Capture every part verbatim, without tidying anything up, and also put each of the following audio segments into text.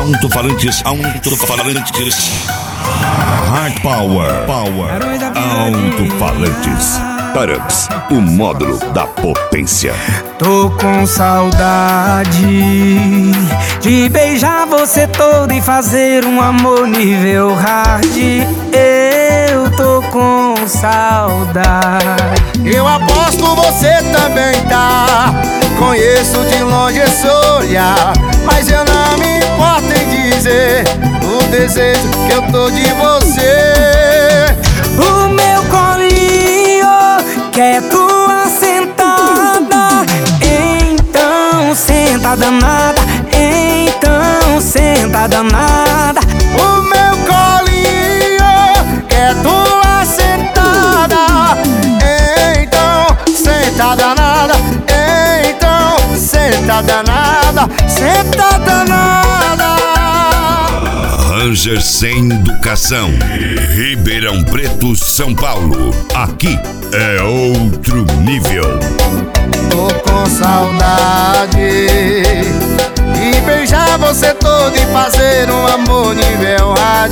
Alto-falantes, alto-falantes. Hard Power, Power, alto-falantes. Tarux, o módulo da potência. Tô com saudade de beijar você todo e fazer um amor nível hard. Eu tô com saudade. Eu aposto você também tá. Conheço de longe esse olhar, mas eu não me importo em dizer o desejo que eu tô de você. O meu colinho quer tua sentada, então senta danada, então senta danada. O meu colinho quer tua sentada, então senta danada, então senta danada, senta danada. Ranger Sem Educação, Ribeirão Preto, São Paulo. Aqui é outro nível. Tô com saudade de beijar você todo e fazer um amor nível hard.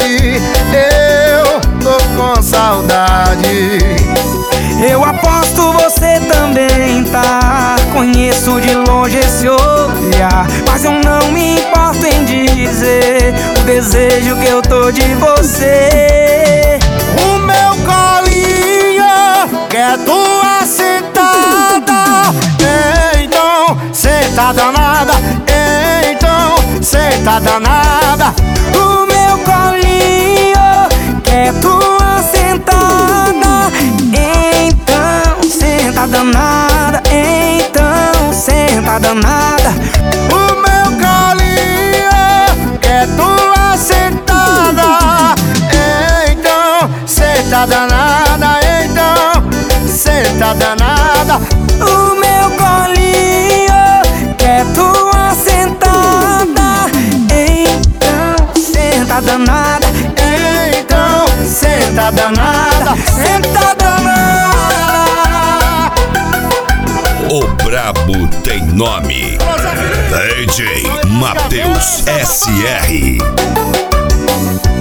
Eu tô com saudade. Eu aposto você também tá. Conheço de longe esse olhar, mas eu não me importo em dizer o desejo que eu tô de você. O meu colinho quer tua sentada, então senta danada, então senta danada. O meu colinho quer tua sentada, então senta danada, então senta danada. O meu colinho quer tua sentada, então senta danada, então senta danada. O meu colinho quer tua sentada, então senta danada, então senta danada, senta danada. O brabo tem nome. D J Matheus S R.